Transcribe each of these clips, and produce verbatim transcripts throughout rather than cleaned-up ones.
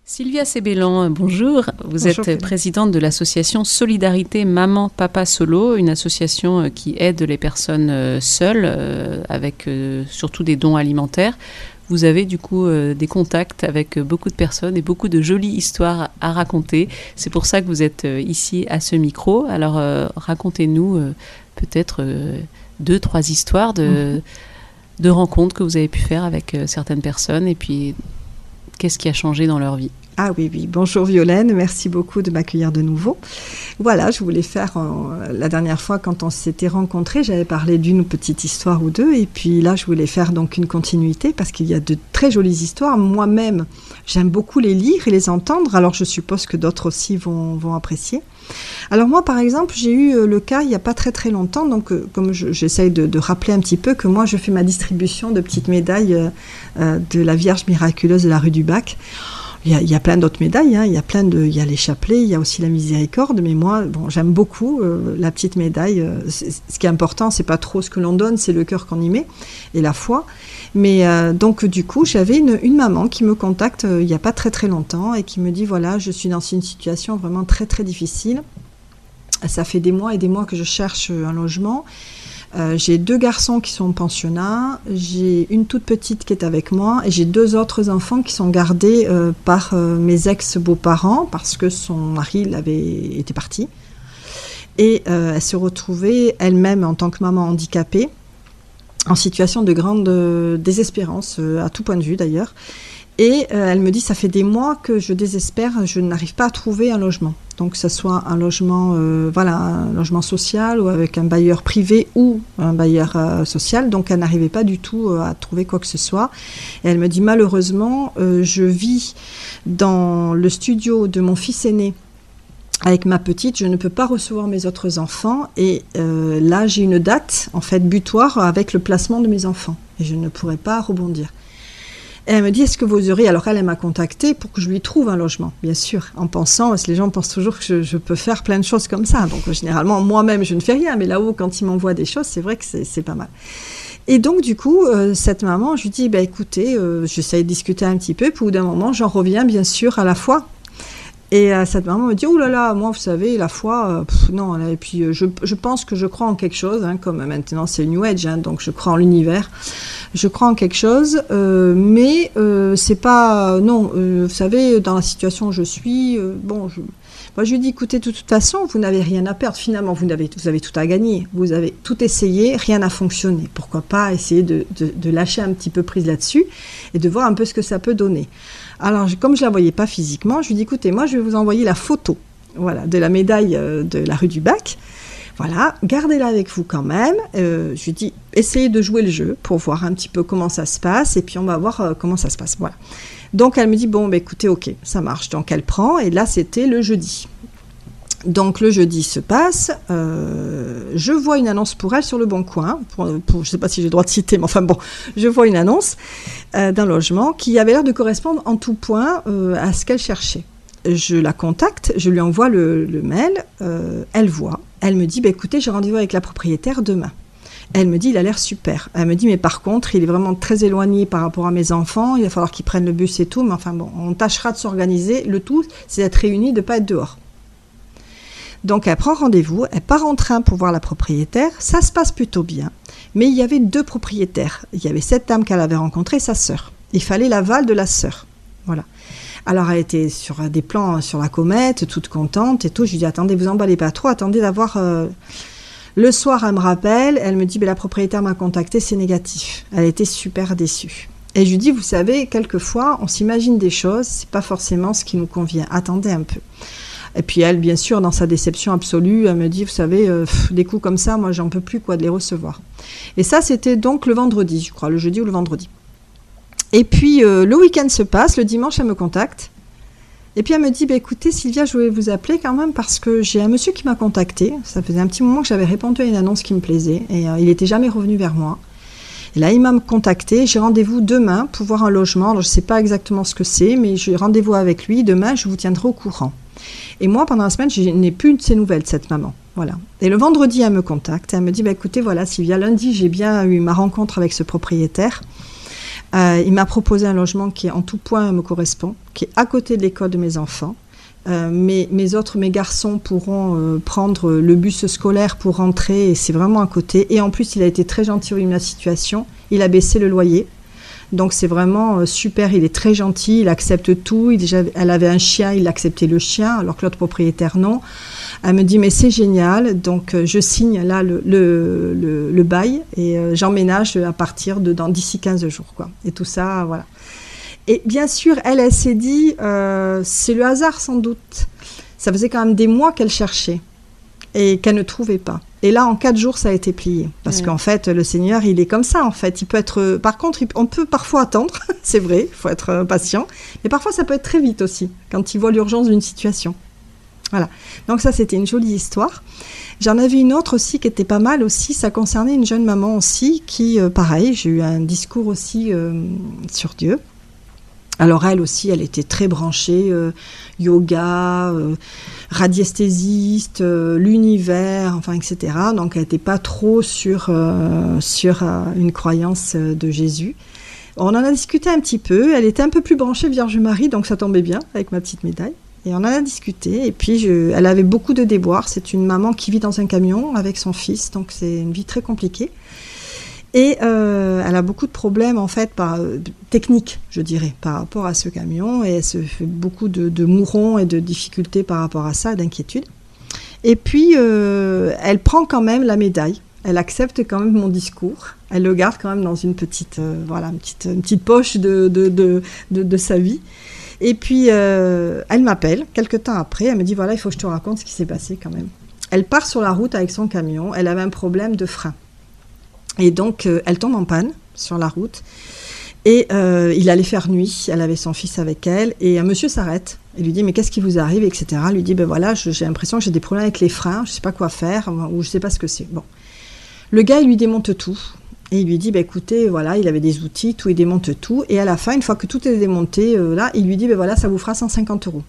Sylvia Sébélan, bonjour. Vous Bonjour, êtes Clément. présidente de l'association Solidarité Maman Papa Solo, une association qui aide les personnes seules, euh, avec euh, surtout des dons alimentaires. Vous avez du coup euh, des contacts avec beaucoup de personnes et beaucoup de jolies histoires à raconter. C'est pour ça que vous êtes euh, ici à ce micro. Alors euh, racontez-nous euh, peut-être euh, deux, trois histoires de, mmh. de rencontres que vous avez pu faire avec euh, certaines personnes et puis qu'est-ce qui a changé dans leur vie. Ah oui, oui. Bonjour Violaine, merci beaucoup de m'accueillir de nouveau. Voilà, je voulais faire, euh, la dernière fois quand on s'était rencontrés, j'avais parlé d'une petite histoire ou deux, et puis là je voulais faire donc une continuité, parce qu'il y a de très jolies histoires. Moi-même, j'aime beaucoup les lire et les entendre, alors je suppose que d'autres aussi vont, vont apprécier. Alors moi, par exemple, j'ai eu le cas il n'y a pas très très longtemps, donc euh, comme je, j'essaye de, de rappeler un petit peu que moi je fais ma distribution de petites médailles euh, euh, de la Vierge miraculeuse de la rue du Bac. Il y, a, il y a plein d'autres médailles, hein. il y a plein de, il y a les chapelets, il y a aussi la miséricorde, mais moi, bon, j'aime beaucoup euh, la petite médaille. Euh, ce qui est important, c'est pas trop ce que l'on donne, c'est le cœur qu'on y met et la foi. Mais euh, donc du coup, j'avais une, une maman qui me contacte euh, il y a pas très très longtemps et qui me dit voilà, je suis dans une situation vraiment très très difficile. Ça fait des mois et des mois que je cherche un logement. Euh, j'ai deux garçons qui sont pensionnats, j'ai une toute petite qui est avec moi et j'ai deux autres enfants qui sont gardés euh, par euh, mes ex-beaux-parents parce que son mari l'avait été parti. Et euh, elle se retrouvait elle-même en tant que maman handicapée, en situation de grande euh, désespérance, euh, à tout point de vue d'ailleurs. Et euh, elle me dit, ça fait des mois que je désespère, je n'arrive pas à trouver un logement. Donc que ce soit un logement, euh, voilà, un logement social ou avec un bailleur privé ou un bailleur euh, social. Donc elle n'arrivait pas du tout euh, à trouver quoi que ce soit. Et elle me dit, malheureusement, euh, je vis dans le studio de mon fils aîné avec ma petite, je ne peux pas recevoir mes autres enfants. Et euh, là, j'ai une date, en fait, butoir avec le placement de mes enfants. Et je ne pourrai pas rebondir. Et elle me dit, est-ce que vous aurez... Alors elle, elle m'a contactée pour que je lui trouve un logement, bien sûr, en pensant, parce que les gens pensent toujours que je, je peux faire plein de choses comme ça. Donc généralement, moi-même, je ne fais rien, mais là-haut, quand ils m'envoient des choses, c'est vrai que c'est, c'est pas mal. Et donc, du coup, euh, cette maman, je lui dis, bah, écoutez, euh, j'essaie de discuter un petit peu, puis au bout d'un moment, j'en reviens, bien sûr, à la foi. Et euh, cette maman me dit, oh là là, moi, vous savez, la foi, euh, pff, non. Et puis, euh, je, je pense que je crois en quelque chose, hein, comme maintenant c'est New Age, hein, donc je crois en l'univers. Je crois en quelque chose, euh, mais euh, c'est pas... Non, euh, vous savez, dans la situation où je suis, euh, bon, je, moi je lui dis, écoutez, de toute façon, vous n'avez rien à perdre. Finalement, vous avez, vous avez tout à gagner. Vous avez tout essayé, rien n'a fonctionné. Pourquoi pas essayer de, de, de lâcher un petit peu prise là-dessus et de voir un peu ce que ça peut donner. Alors, comme je ne la voyais pas physiquement, je lui dis, écoutez, moi, je vais vous envoyer la photo, voilà, de la médaille euh, de la rue du Bac. Voilà, gardez-la avec vous quand même. Euh, je lui dis, essayez de jouer le jeu pour voir un petit peu comment ça se passe et puis on va voir euh, comment ça se passe. Voilà. Donc elle me dit, bon, bah, écoutez, ok, ça marche. Donc elle prend et là, c'était le jeudi. Donc le jeudi se passe, euh, je vois une annonce pour elle sur le Bon Coin, pour, pour, je ne sais pas si j'ai le droit de citer, mais enfin bon, je vois une annonce euh, d'un logement qui avait l'air de correspondre en tout point euh, à ce qu'elle cherchait. Je la contacte, je lui envoie le, le mail, euh, elle voit, elle me dit, bah, écoutez, j'ai rendez-vous avec la propriétaire demain. Elle me dit, il a l'air super. Elle me dit, mais par contre, il est vraiment très éloigné par rapport à mes enfants, il va falloir qu'ils prennent le bus et tout, mais enfin bon, on tâchera de s'organiser. Le tout, c'est d'être réunis, de ne pas être dehors. Donc elle prend rendez-vous, elle part en train pour voir la propriétaire, ça se passe plutôt bien, mais il y avait deux propriétaires. Il y avait cette dame qu'elle avait rencontrée, sa sœur. Il fallait l'aval de la sœur. Voilà. Alors elle était sur des plans sur la comète, toute contente et tout. Je lui dis, attendez, vous emballez pas trop, attendez d'avoir... Euh... Le soir, elle me rappelle, elle me dit, la propriétaire m'a contacté, c'est négatif. Elle était super déçue. Et je lui dis, vous savez, quelquefois, on s'imagine des choses, c'est pas forcément ce qui nous convient. Attendez un peu. Et puis elle, bien sûr, dans sa déception absolue, elle me dit, vous savez, euh, pff, des coups comme ça, moi, j'en peux plus quoi de les recevoir. Et ça, c'était donc le vendredi, je crois, le jeudi ou le vendredi. Et puis, euh, le week-end se passe, le dimanche, elle me contacte. Et puis, elle me dit, bah, écoutez, Sylvia, je voulais vous appeler quand même parce que j'ai un monsieur qui m'a contacté. Ça faisait un petit moment que j'avais répondu à une annonce qui me plaisait et euh, il n'était jamais revenu vers moi. Et là, il m'a contacté. J'ai rendez-vous demain pour voir un logement. Alors, je ne sais pas exactement ce que c'est, mais j'ai rendez-vous avec lui. Demain, je vous tiendrai au courant. Et moi, pendant la semaine, je n'ai plus de ses nouvelles de cette maman. Voilà. Et le vendredi, elle me contacte. Elle me dit, bah, écoutez, voilà, Sylvia, lundi, j'ai bien eu ma rencontre avec ce propriétaire. Euh, il m'a proposé un logement qui en tout point me correspond, qui est à côté de l'école de mes enfants. Euh, mes, mes autres, mes garçons pourront euh, prendre le bus scolaire pour rentrer et c'est vraiment à côté. Et en plus, il a été très gentil au vu de la situation. Il a baissé le loyer. Donc c'est vraiment euh, super, il est très gentil, il accepte tout. Il, déjà, elle avait un chien, il acceptait le chien, alors que l'autre propriétaire non. Elle me dit mais c'est génial, donc euh, je signe là le, le, le, le bail et euh, j'emménage à partir de dans d'ici quinze jours quoi. Et tout ça, voilà. Et bien sûr, elle, elle s'est dit, euh, c'est le hasard sans doute. Ça faisait quand même des mois qu'elle cherchait et qu'elle ne trouvait pas. Et là, en quatre jours, ça a été plié. Parce ouais. qu'en fait, le Seigneur, il est comme ça, en fait. Il peut être... Par contre, il, on peut parfois attendre, c'est vrai, il faut être patient. Mais parfois, ça peut être très vite aussi, quand il voit l'urgence d'une situation. Voilà. Donc ça, c'était une jolie histoire. J'en avais une autre aussi qui était pas mal aussi. Ça concernait une jeune maman aussi qui, euh, pareil, j'ai eu un discours aussi euh, sur Dieu. Alors elle aussi, elle était très branchée, euh, yoga, euh, radiesthésiste, euh, l'univers, enfin, et cetera. Donc elle n'était pas trop sur, euh, sur euh, une croyance de Jésus. On en a discuté un petit peu, elle était un peu plus branchée Vierge Marie, donc ça tombait bien avec ma petite médaille. Et on en a discuté, et puis je, elle avait beaucoup de déboires. C'est une maman qui vit dans un camion avec son fils, donc c'est une vie très compliquée. Et euh, elle a beaucoup de problèmes, en fait, par, euh, techniques, je dirais, par rapport à ce camion. Et elle se fait beaucoup de, de mourons et de difficultés par rapport à ça, d'inquiétude. Et puis, euh, elle prend quand même la médaille. Elle accepte quand même mon discours. Elle le garde quand même dans une petite, euh, voilà, une petite, une petite poche de, de, de, de, de sa vie. Et puis, euh, elle m'appelle, quelques temps après. Elle me dit, voilà, il faut que je te raconte ce qui s'est passé quand même. Elle part sur la route avec son camion. Elle avait un problème de frein. Et donc, euh, elle tombe en panne sur la route. Et euh, il allait faire nuit. Elle avait son fils avec elle. Et un monsieur s'arrête. Il lui dit, mais qu'est-ce qui vous arrive, et cetera. Il lui dit, ben voilà, je, j'ai l'impression que j'ai des problèmes avec les freins. Je ne sais pas quoi faire, ou je ne sais pas ce que c'est. Bon. Le gars, il lui démonte tout. Et il lui dit, ben écoutez, voilà, il avait des outils, tout, il démonte tout. Et à la fin, une fois que tout est démonté, euh, là, il lui dit, ben voilà, ça vous fera cent cinquante euros.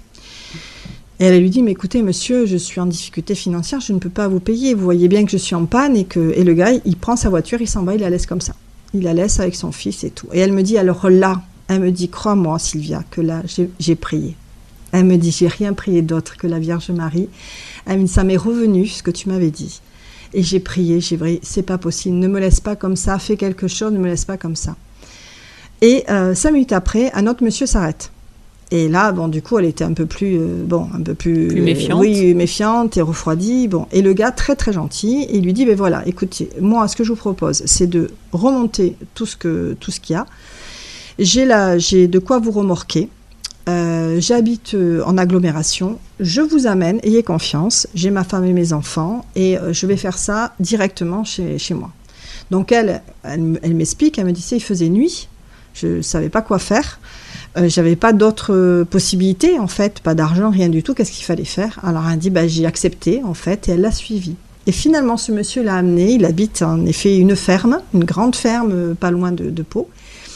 Et elle lui dit, mais écoutez, monsieur, je suis en difficulté financière, je ne peux pas vous payer. Vous voyez bien que je suis en panne. Et, que... et le gars, il prend sa voiture, il s'en va, il la laisse comme ça. Il la laisse avec son fils et tout. Et elle me dit, alors là, elle me dit, crois-moi, Sylvia, que là, j'ai, j'ai prié. Elle me dit, j'ai rien prié d'autre que la Vierge Marie. Elle me dit, ça m'est revenu, ce que tu m'avais dit. Et j'ai prié, j'ai prié, c'est pas possible, ne me laisse pas comme ça, fais quelque chose, ne me laisse pas comme ça. Et euh, cinq minutes après, un autre monsieur s'arrête. Et là, bon, du coup, elle était un peu plus, euh, bon, un peu plus, plus méfiante. Euh, oui, méfiante et refroidie. Bon, et le gars, très très gentil, il lui dit, ben voilà, écoutez, moi, ce que je vous propose, c'est de remonter tout ce que, tout ce qu'il y a. J'ai là, j'ai de quoi vous remorquer. Euh, j'habite euh, en agglomération, je vous amène, ayez confiance, j'ai ma femme et mes enfants et euh, je vais faire ça directement chez, chez moi. Donc elle, elle, elle m'explique, elle me dit, il faisait nuit, je ne savais pas quoi faire, euh, j'avais pas d'autres euh, possibilités en fait, pas d'argent, rien du tout, qu'est-ce qu'il fallait faire? Alors elle dit, bah, j'ai accepté en fait et elle l'a suivi. Et finalement ce monsieur l'a amené, il habite en effet une ferme, une grande ferme euh, pas loin de, de Pau.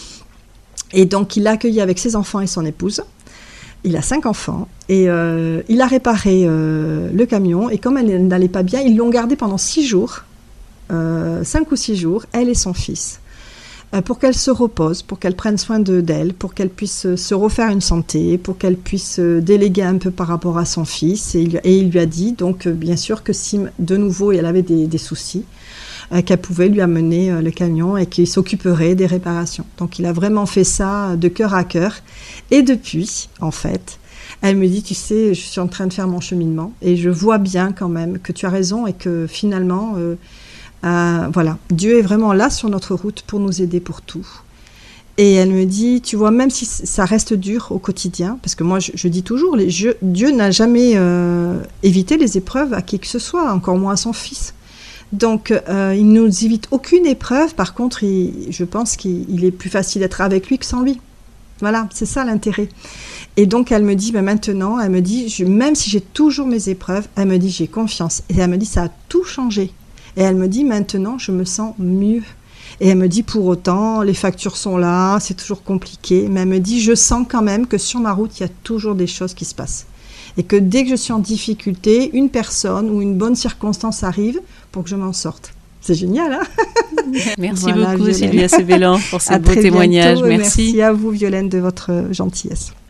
Et donc il l'a accueilli avec ses enfants et son épouse. Il a cinq enfants et euh, il a réparé euh, le camion et comme elle n'allait pas bien, ils l'ont gardé pendant six jours, euh, cinq ou six jours, elle et son fils, euh, pour qu'elle se repose, pour qu'elle prenne soin de, d'elle, pour qu'elle puisse se refaire une santé, pour qu'elle puisse déléguer un peu par rapport à son fils. Et il, et il lui a dit donc euh, bien sûr que si de nouveau elle avait des, des soucis, euh, qu'elle pouvait lui amener euh, le camion et qu'il s'occuperait des réparations. Donc il a vraiment fait ça de cœur à cœur. Et depuis, en fait, elle me dit, tu sais, je suis en train de faire mon cheminement et je vois bien quand même que tu as raison et que finalement, euh, euh, voilà, Dieu est vraiment là sur notre route pour nous aider pour tout. Et elle me dit, tu vois, même si ça reste dur au quotidien, parce que moi, je, je dis toujours, les jeux, Dieu n'a jamais euh, évité les épreuves à qui que ce soit, encore moins à son fils. Donc, euh, il ne nous évite aucune épreuve. Par contre, il, je pense qu'il est plus facile d'être avec lui que sans lui. Voilà, c'est ça l'intérêt. Et donc, elle me dit, ben maintenant, elle me dit, je, même si j'ai toujours mes épreuves, elle me dit, j'ai confiance. Et elle me dit, ça a tout changé. Et elle me dit, maintenant, je me sens mieux. Et elle me dit, pour autant, les factures sont là, c'est toujours compliqué. Mais elle me dit, je sens quand même que sur ma route, il y a toujours des choses qui se passent. Et que dès que je suis en difficulté, une personne ou une bonne circonstance arrive pour que je m'en sorte. C'est génial, hein? Merci voilà, beaucoup, Violaine. Sylvia Sebélan, pour ces À beaux très témoignages. bientôt. Merci. Merci à vous, Violaine, de votre gentillesse.